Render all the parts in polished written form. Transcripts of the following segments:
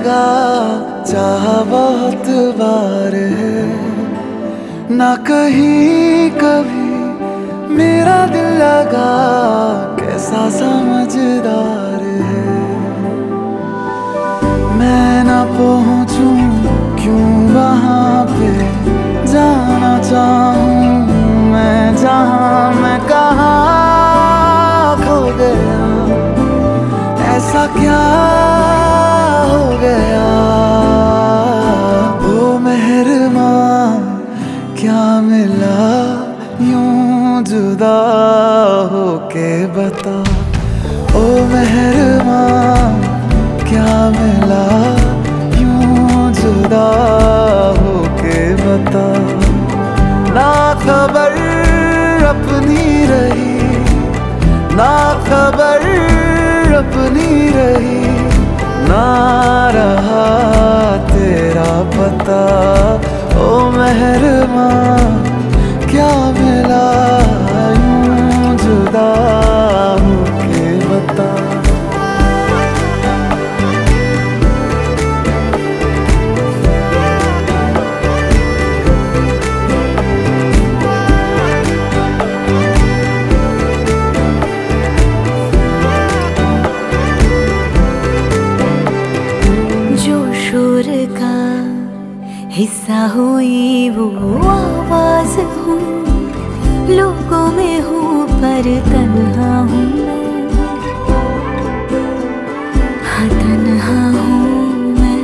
लगा, चाहा बहुत बार है, ना कहीं कभी मेरा दिल लगा, कैसा समझदार है। मैं ना पहुंचूं क्यों वहां पे, जाना चाहूं मैं जहां, मैं कहाँ खो गया, ऐसा क्या हो गया। ओ मेहरबां क्या मिला यूं जुदा होके बता, ओ मेहरबां क्या मिला यूं जुदा होके बता। ना खबर अपनी रही, ना खबर अपनी रही, ना रहा तेरा पता। ओ मेहरबां क्या मिला यूं जुदा होके बता। का हिस्सा हुई वो आवाज हूँ, लोगों में हूँ पर तन्हा हूँ मैं, हाँ तन्हा हूँ मैं।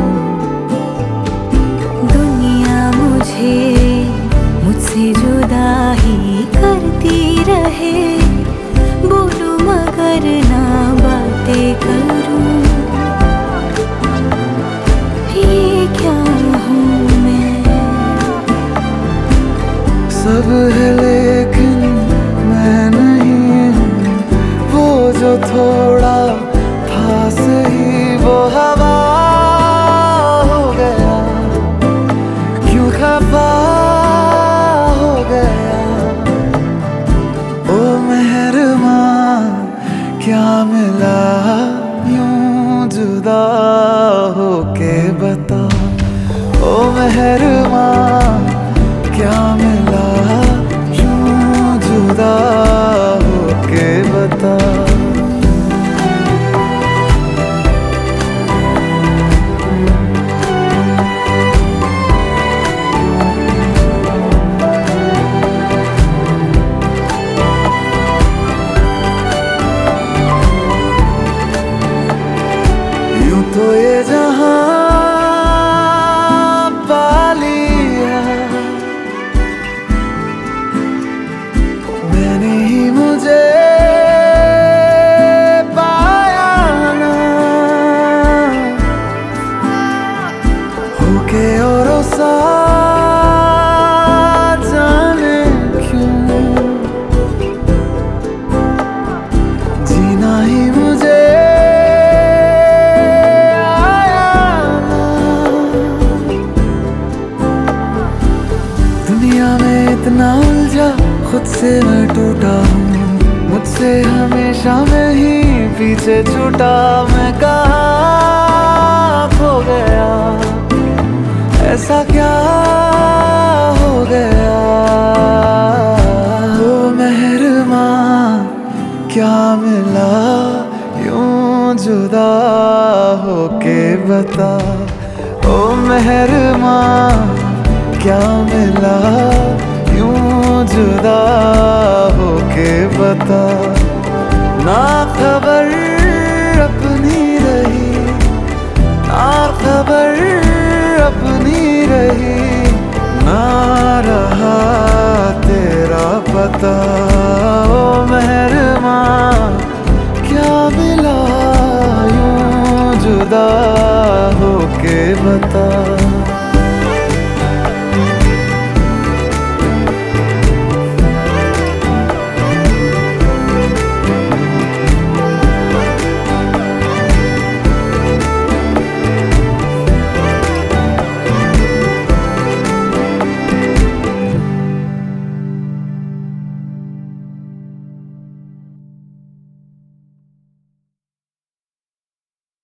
दुनिया मुझसे जुदा ही करती रहे, बोलूं मगर ना बातें करूं, सब है लेकिन मैं नहीं हूँ, वो जो थोड़ा था सही वो हवा हो गया, क्यों खफा हो गया। ओ मेहरबां क्या मिला यूं जुदा होके बता, ओ मेहरबां क्या मिला यूं जुदा होके बता। यूं तो ये जहां औरों सा जाने क्यों, जीना ही मुझे आया ना। दुनिया में इतना उलझा, खुद से मैं टूटा हूँ, मुझसे हमेशा मैं ही पीछे छूटा, मैं कहाँ खो गया, ऐसा क्या हो गया। ओ मेहरबां क्या मिला यूं जुदा होके बता, ओ मेहरबां क्या मिला यूं जुदा होके बता। ना खबर अपनी रही, ना खबर अपनी रही, ना रहा तेरा पता। ओ मेहरबां क्या मिला यूं जुदा होके बता।